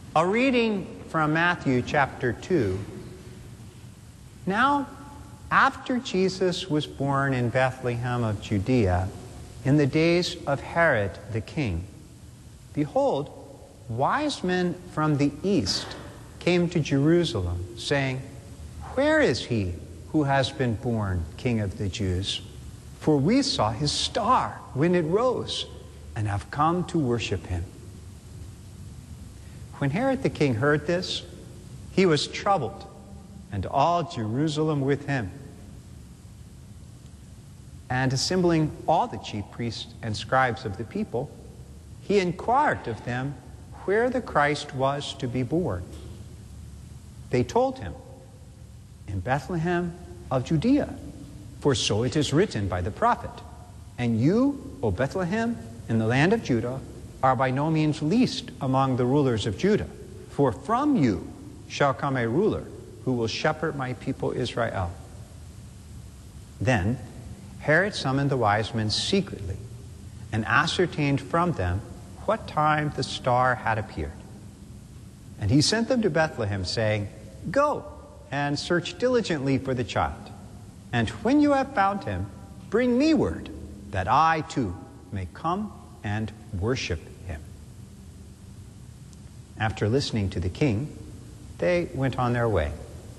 A reading from Matthew chapter 2. Now, after Jesus was born in Bethlehem of Judea, in the days of Herod the king, behold, wise men from the east came to Jerusalem, saying, "Where is he who has been born King of the Jews? For we saw his star when it rose, and have come to worship him." When Herod the king heard this, he was troubled, and all Jerusalem with him. And assembling all the chief priests and scribes of the people, he inquired of them where the Christ was to be born. They told him, "In Bethlehem of Judea, for so it is written by the prophet, 'And you, O Bethlehem, in the land of Judah, are by no means least among the rulers of Judah, for from you shall come a ruler who will shepherd my people Israel.'" Then Herod summoned the wise men secretly and ascertained from them what time the star had appeared. And he sent them to Bethlehem, saying, "Go and search diligently for the child, and when you have found him, bring me word, that I too may come and worship him." After listening to the king, they went on their way.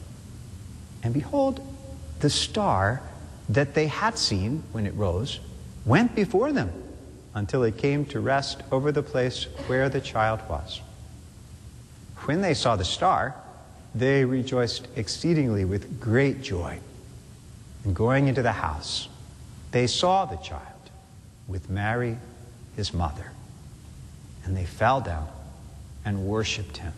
And behold, the star that they had seen when it rose went before them until it came to rest over the place where the child was. When they saw the star, they rejoiced exceedingly with great joy. And going into the house, they saw the child with Mary, his mother, and they fell down and worshipped him.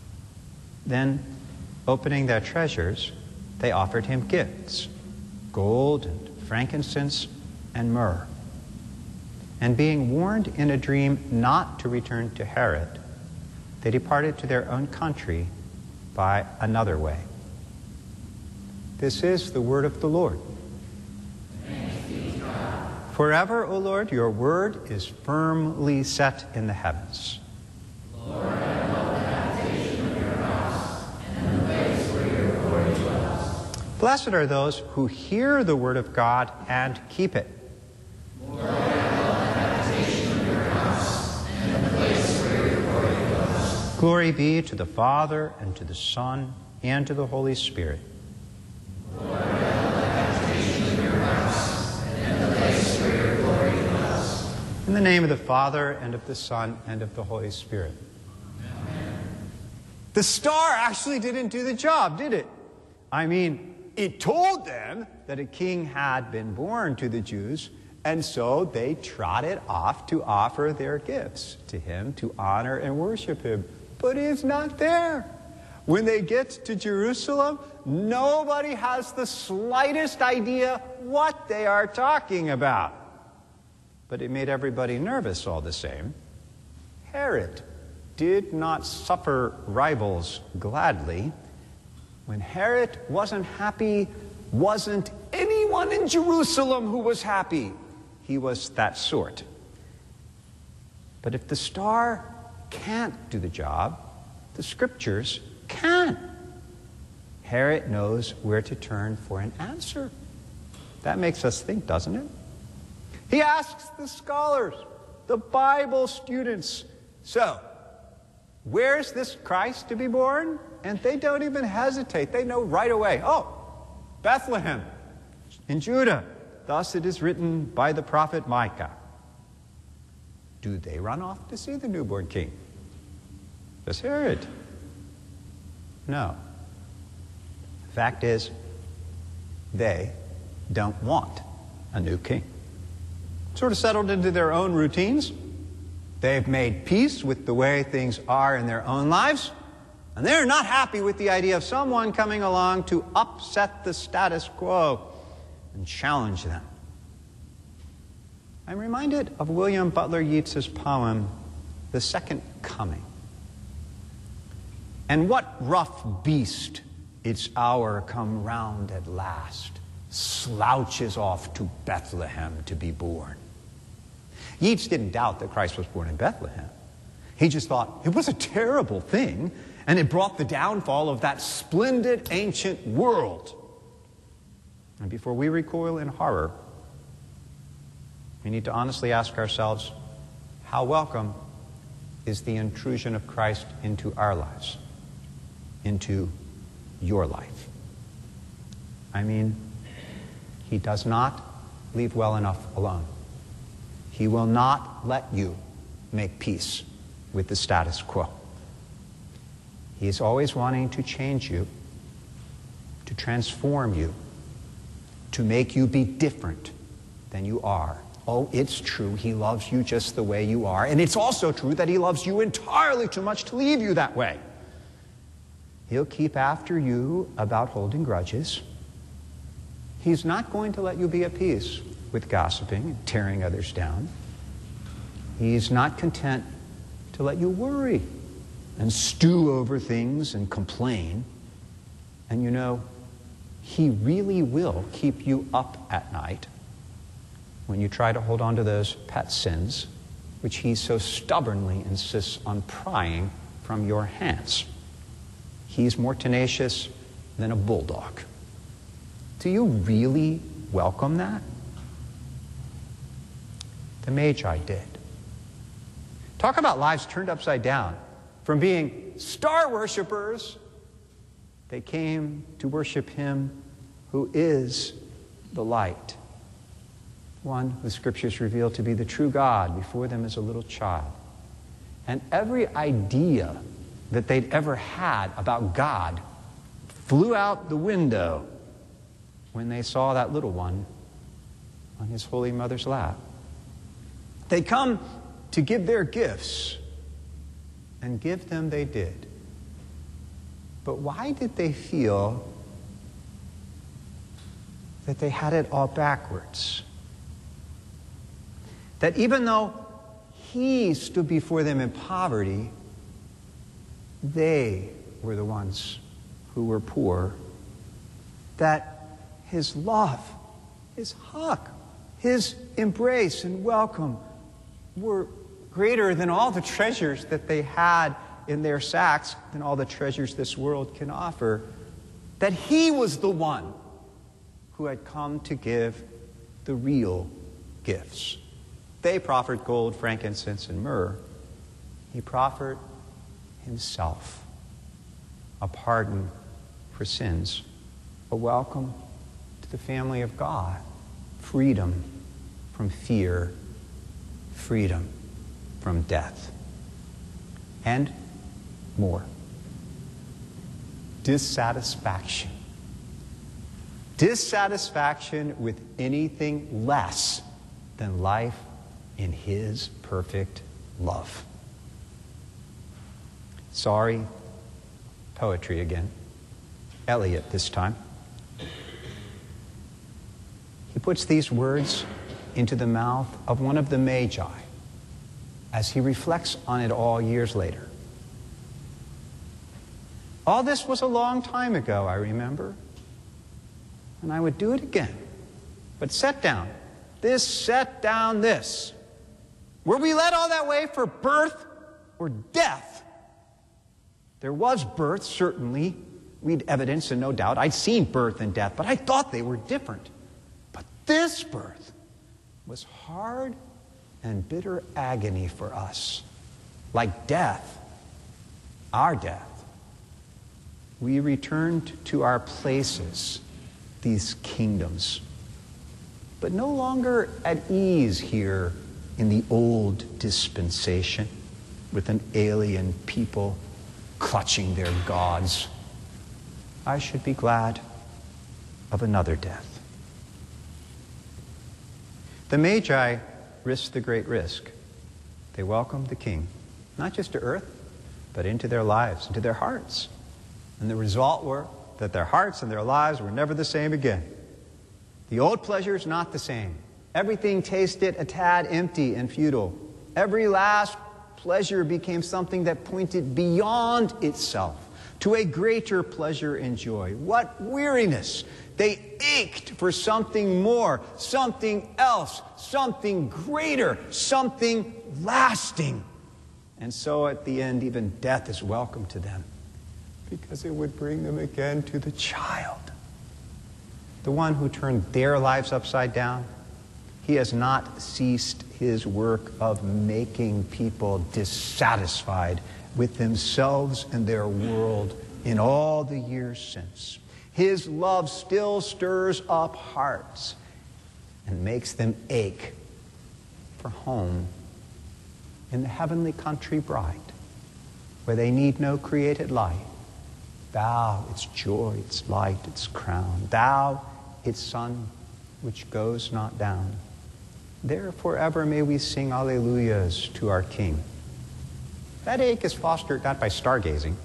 Then, opening their treasures, they offered him gifts, gold and frankincense and myrrh. And being warned in a dream not to return to Herod, they departed to their own country by another way. This is the word of the Lord. Thanks be to God. Forever, O Lord, your word is firmly set in the heavens. Lord, I love the habitation of your house and the place where your glory dwells. Blessed are those who hear the word of God and keep it. Lord, I love the habitation of your house and the place where your glory dwells. Glory be to the Father, and to the Son, and to the Holy Spirit. Lord, I love the habitation of your house and the place where your glory dwells. In the name of the Father, and of the Son, and of the Holy Spirit. Amen. The star actually didn't do the job, did it? I mean, it told them that a king had been born to the Jews, and so they trotted off to offer their gifts to him, to honor and worship him. But he's not there. When they get to Jerusalem, nobody has the slightest idea what they are talking about. But it made everybody nervous all the same. Herod did not suffer rivals gladly. When Herod wasn't happy, wasn't anyone in Jerusalem who was happy. He was that sort. But if the star can't do the job, the scriptures can. Herod knows where to turn for an answer. That makes us think, doesn't it? He asks the scholars, the Bible students, "So, where's this Christ to be born?" And they don't even hesitate. They know right away. "Oh, Bethlehem in Judah. Thus it is written by the prophet Micah." Do they run off to see the newborn king? Does Herod? No. The fact is, they don't want a new king. Sort of settled into their own routines. They've made peace with the way things are in their own lives, and they're not happy with the idea of someone coming along to upset the status quo and challenge them. I'm reminded of William Butler Yeats's poem, "The Second Coming." "And what rough beast, its hour come round at last, slouches off to Bethlehem to be born?" Yeats didn't doubt that Christ was born in Bethlehem. He just thought it was a terrible thing, and it brought the downfall of that splendid ancient world. And before we recoil in horror, we need to honestly ask ourselves, how welcome is the intrusion of Christ into our lives, into your life? I mean, he does not leave well enough alone. He will not let you make peace with the status quo. He is always wanting to change you, to transform you, to make you be different than you are. Oh, it's true, he loves you just the way you are. And it's also true that he loves you entirely too much to leave you that way. He'll keep after you about holding grudges. He's not going to let you be at peace with gossiping and tearing others down. He's not content to let you worry and stew over things and complain. And you know, he really will keep you up at night when you try to hold on to those pet sins which he so stubbornly insists on prying from your hands. He's more tenacious than a bulldog. Do you really welcome that? The Magi did. Talk about lives turned upside down. From being star worshipers, they came to worship him who is the light, one the Scriptures reveal to be the true God before them as a little child. And every idea that they'd ever had about God flew out the window when they saw that little one on his Holy Mother's lap. They come to give their gifts, and give them they did. But why did they feel that they had it all backwards? That even though he stood before them in poverty, they were the ones who were poor. That his love, his hug, his embrace and welcome were greater than all the treasures that they had in their sacks, than all the treasures this world can offer. That he was the one who had come to give the real gifts. They proffered gold, frankincense, and myrrh. He proffered himself, a pardon for sins, a welcome to the family of God, freedom from fear, freedom from death, and more. Dissatisfaction. Dissatisfaction with anything less than life in his perfect love. Sorry, poetry again. Eliot this time. He puts these words into the mouth of one of the Magi as he reflects on it all years later. All this was a long time ago, I remember, and I would do it again. But set down this. Were we led all that way for birth or death? There was birth, certainly. We'd evidence and no doubt. I'd seen birth and death, but I thought they were different. But this birth was hard and bitter agony for us. Like death, our death. We returned to our places, these kingdoms, but no longer at ease here in the old dispensation with an alien people clutching their gods. I should be glad of another death. The Magi risked the great risk. They welcomed the king, not just to earth, but into their lives, into their hearts. And the result were that their hearts and their lives were never the same again. The old pleasures, not the same. Everything tasted a tad empty and futile. Every last pleasure became something that pointed beyond itself to a greater pleasure and joy. What weariness! They ached for something more, something else, something greater, something lasting. And so at the end, even death is welcome to them, because it would bring them again to the child, the one who turned their lives upside down. He has not ceased his work of making people dissatisfied with themselves and their world in all the years since. His love still stirs up hearts and makes them ache for home in the heavenly country bright, where they need no created light. Thou, its joy, its light, its crown. Thou, its sun, which goes not down. There forever may we sing alleluias to our King. That ache is fostered not by stargazing,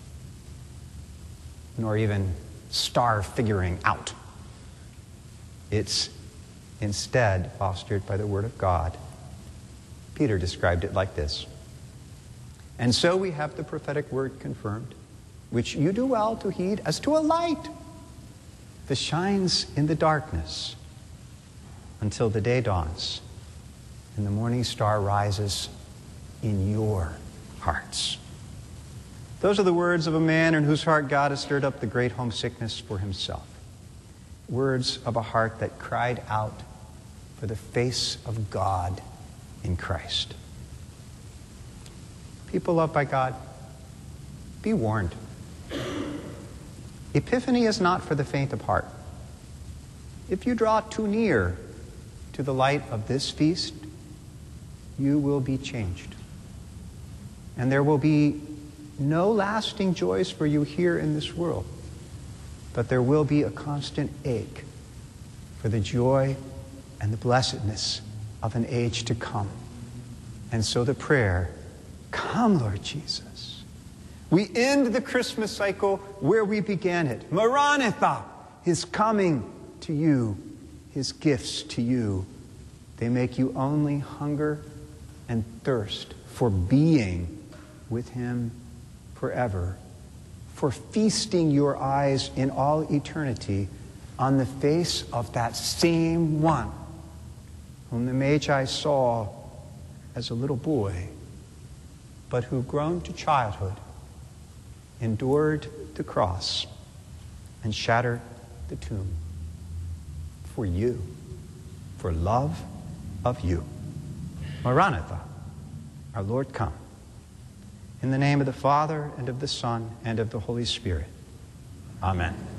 nor even star figuring out. It's instead fostered by the Word of God. Peter described it like this. And so we have the prophetic word confirmed, which you do well to heed as to a light that shines in the darkness until the day dawns and the morning star rises in your hearts. Those are the words of a man in whose heart God has stirred up the great homesickness for himself. Words of a heart that cried out for the face of God in Christ. People loved by God, be warned. Epiphany is not for the faint of heart. If you draw too near to the light of this feast, you will be changed. And there will be no lasting joys for you here in this world, but there will be a constant ache for the joy and the blessedness of an age to come. And so the prayer, come, Lord Jesus. We end the Christmas cycle where we began it. Maranatha, his coming to you, his gifts to you. They make you only hunger and thirst for being with him forever, for feasting your eyes in all eternity on the face of that same one whom the Magi saw as a little boy, but who, grown to childhood, endured the cross and shattered the tomb for you, for love of you. Maranatha, our Lord, come. In the name of the Father, and of the Son, and of the Holy Spirit. Amen.